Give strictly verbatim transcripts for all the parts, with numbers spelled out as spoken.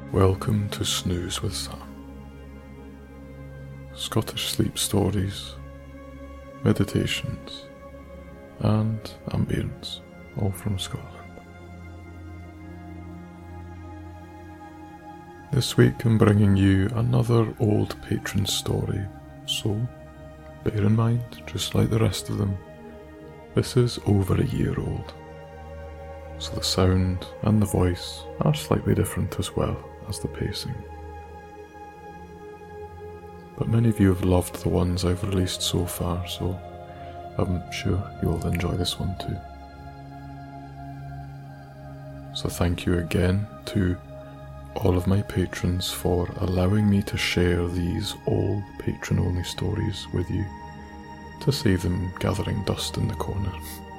Welcome to Snooze with Sam. Scottish sleep stories, meditations, and ambience, all from Scotland. This week I'm bringing you another old patron story, so bear in mind, just like the rest of them, this is over a year old, so the sound and the voice are slightly different as well as the pacing. But many of you have loved the ones I've released so far, so I'm sure you'll enjoy this one too. So thank you again to all of my patrons for allowing me to share these old patron-only stories with you, to save them gathering dust in the corner.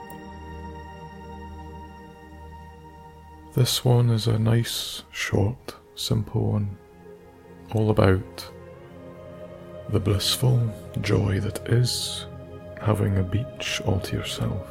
This one is a nice, short, simple one, all about the blissful joy that is having a beach all to yourself.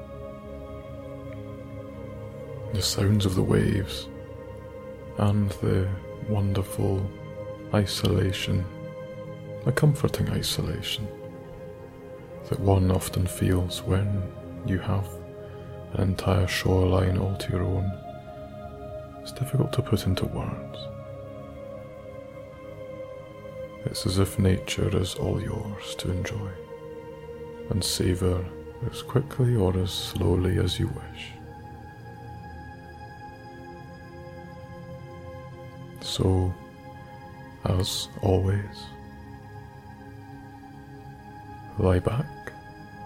The sounds of the waves and the wonderful isolation, a comforting isolation that one often feels when you have an entire shoreline all to your own. It's difficult to put into words. It's as if nature is all yours to enjoy and savour as quickly or as slowly as you wish. So, as always, lie back,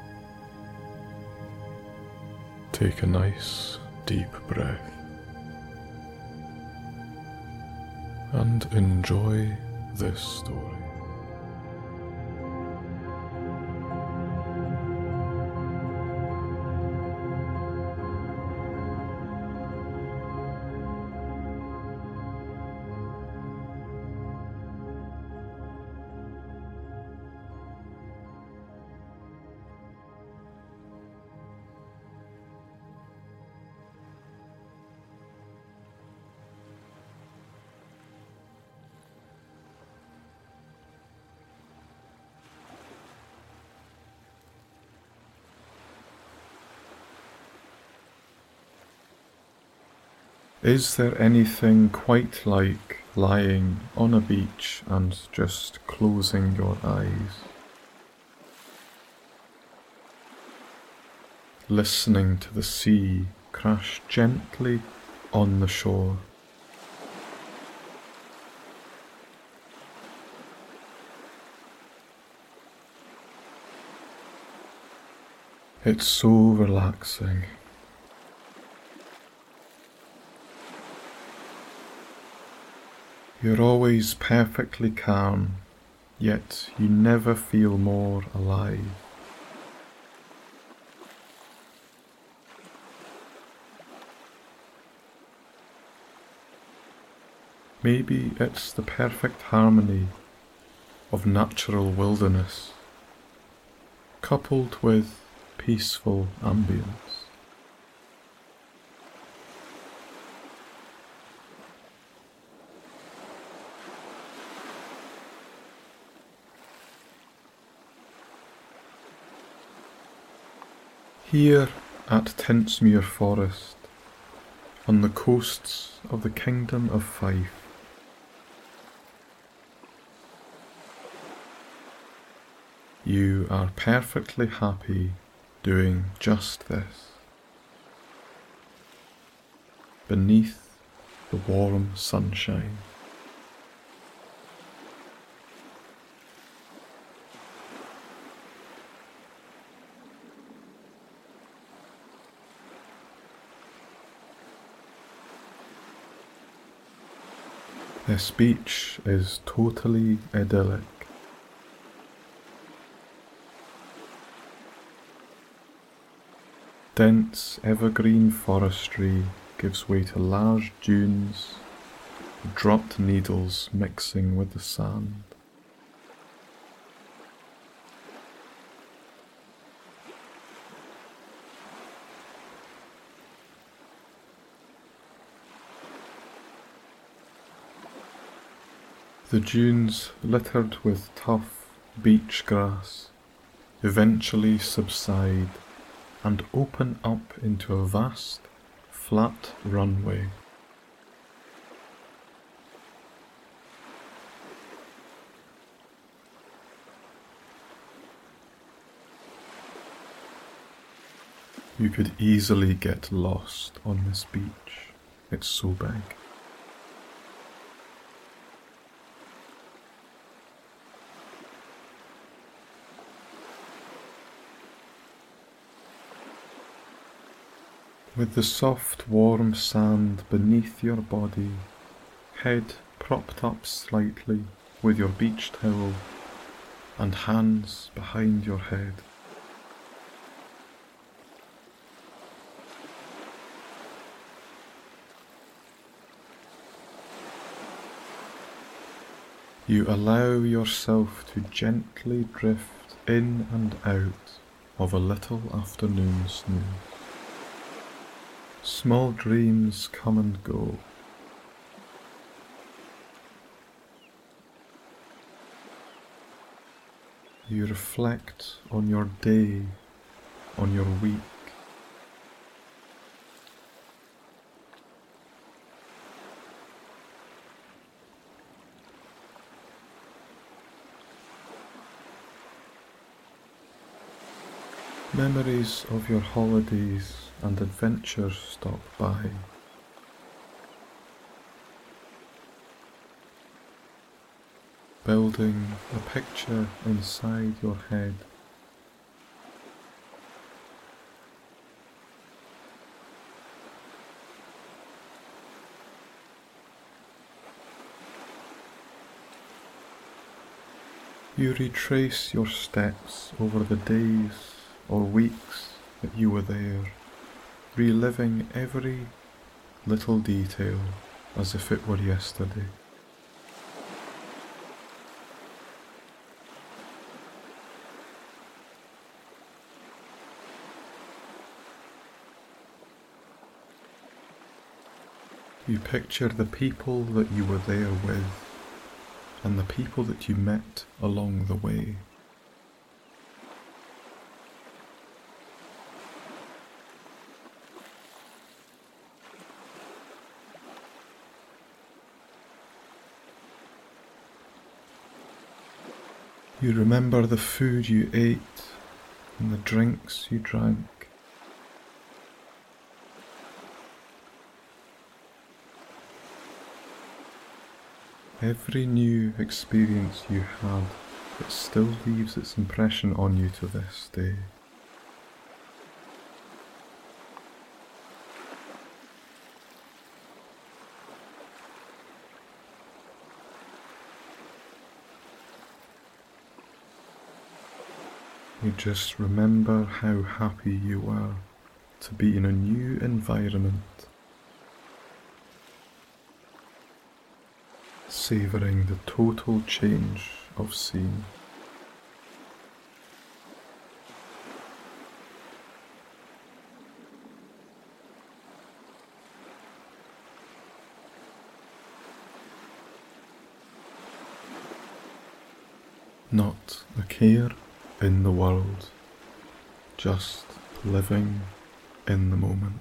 take a nice deep breath, and enjoy this story. Is there anything quite like lying on a beach and just closing your eyes, listening to the sea crash gently on the shore? It's so relaxing. You're always perfectly calm, yet you never feel more alive. Maybe it's the perfect harmony of natural wilderness, coupled with peaceful ambience. Here at Tinsmuir Forest, on the coasts of the Kingdom of Fife, you are perfectly happy doing just this, beneath the warm sunshine. This beach is totally idyllic. Dense evergreen forestry gives way to large dunes, dropped needles mixing with the sand. The dunes littered with tough beach grass eventually subside and open up into a vast, flat runway. You could easily get lost on this beach, it's so big. With the soft, warm sand beneath your body, head propped up slightly with your beach towel and hands behind your head. You allow yourself to gently drift in and out of a little afternoon snooze. Small dreams come and go. You reflect on your day, on your week. Memories of your holidays and adventures stop by. Building a picture inside your head. You retrace your steps over the days or weeks that you were there, reliving every little detail as if it were yesterday. You picture the people that you were there with and the people that you met along the way. You remember the food you ate and the drinks you drank. Every new experience you had, it still leaves its impression on you to this day. You just remember how happy you were to be in a new environment, savouring the total change of scene. Not a care in the world, just living in the moment.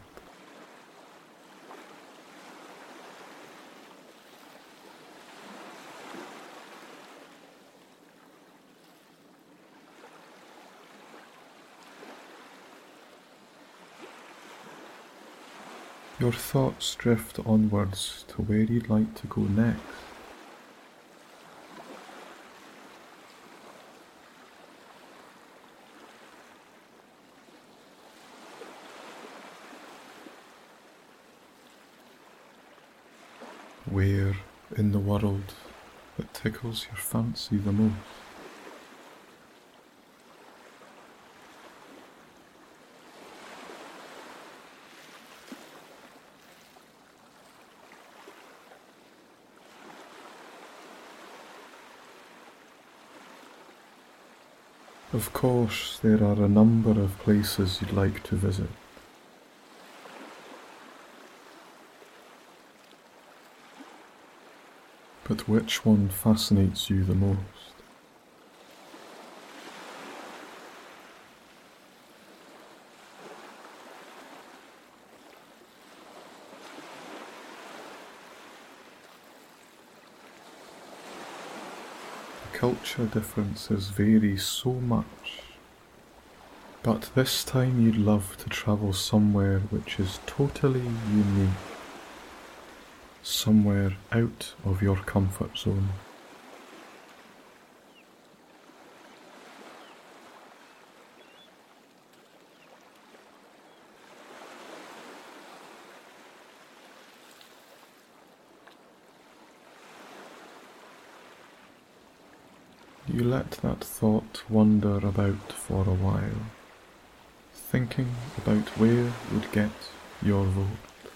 Your thoughts drift onwards to where you'd like to go next. Where in the world that tickles your fancy the most? Of course, there are a number of places you'd like to visit. But which one fascinates you the most? The culture differences vary so much, but this time you'd love to travel somewhere which is totally unique. Somewhere out of your comfort zone. You let that thought wander about for a while, thinking about where would get your vote.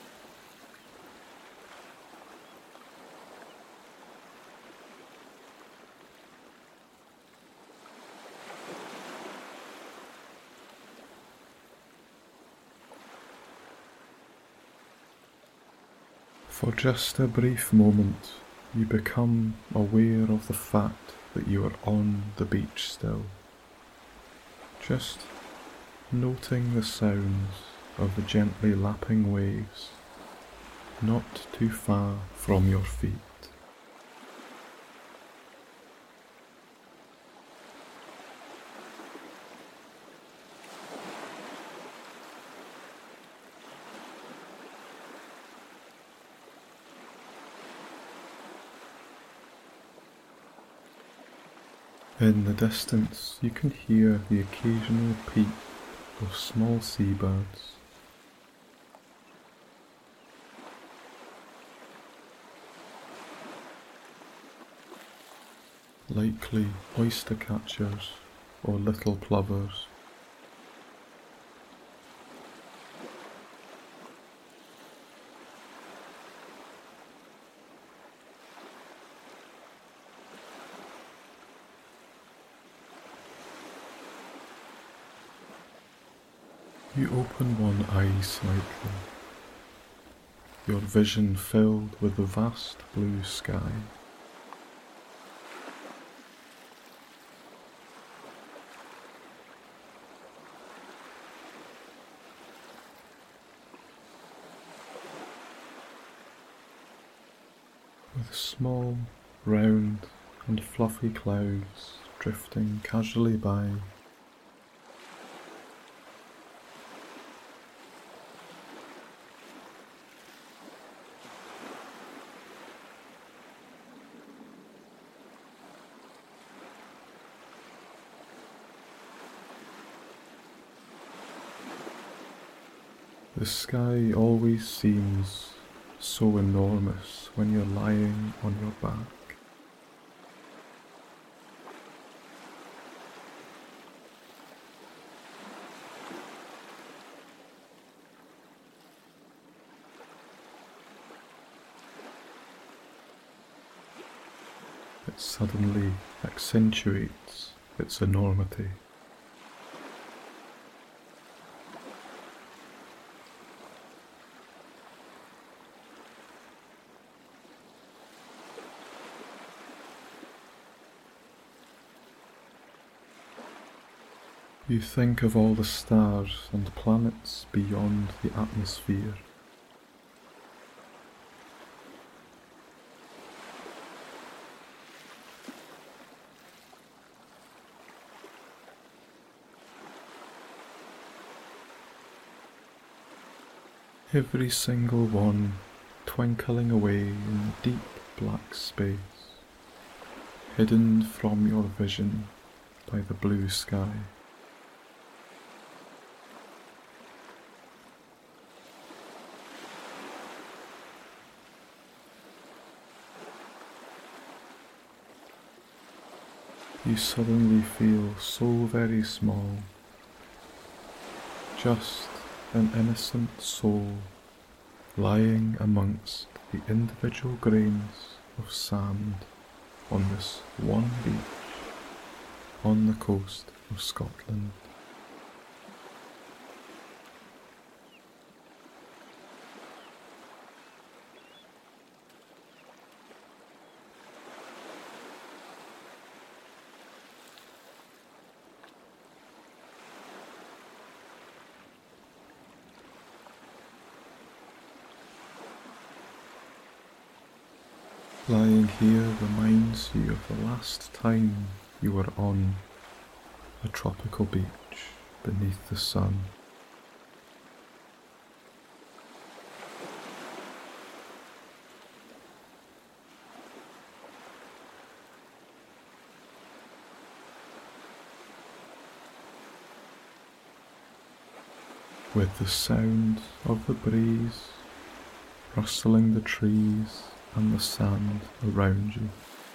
For just a brief moment, you become aware of the fact that you are on the beach still, just noting the sounds of the gently lapping waves, not too far from your feet. In the distance, you can hear the occasional peep of small seabirds. Likely oyster catchers or little plovers. You open one eye slightly, your vision filled with the vast blue sky. With small, round and fluffy clouds drifting casually by. The sky always seems so enormous when you're lying on your back. It suddenly accentuates its enormity. You think of all the stars and planets beyond the atmosphere. Every single one twinkling away in the deep black space, hidden from your vision by the blue sky. You suddenly feel so very small, just an innocent soul lying amongst the individual grains of sand on this one beach on the coast of Scotland. Lying here reminds you of the last time you were on a tropical beach beneath the sun. With the sound of the breeze rustling the trees and the sand around you.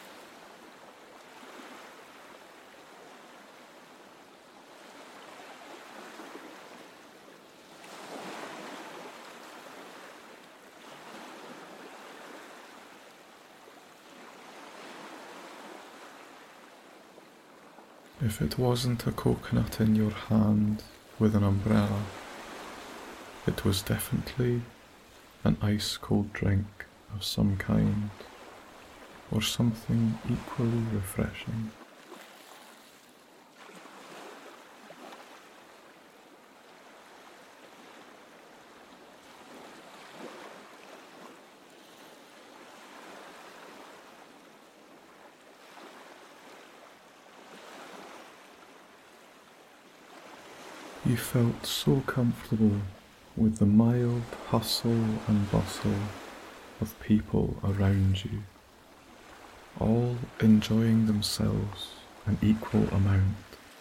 If it wasn't a coconut in your hand with an umbrella, it was definitely an ice-cold drink of some kind, or something equally refreshing. You felt so comfortable with the mild hustle and bustle of people around you, all enjoying themselves an equal amount.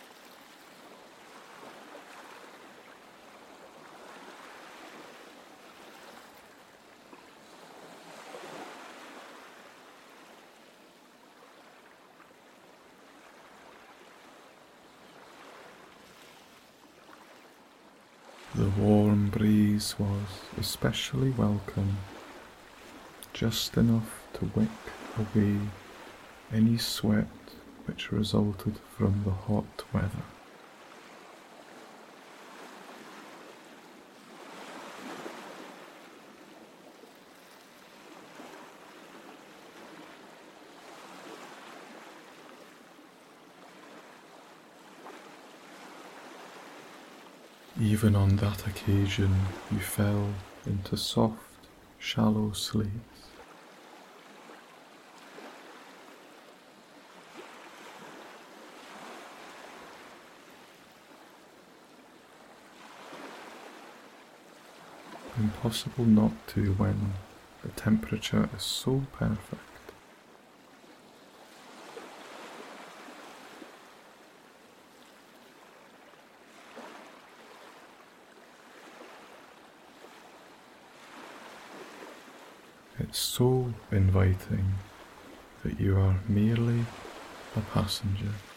The warm breeze was especially welcome, just enough to wick away any sweat which resulted from the hot weather. Even on that occasion, you fell into soft, shallow sleep. Impossible not to when the temperature is so perfect. It's so inviting that you are merely a passenger.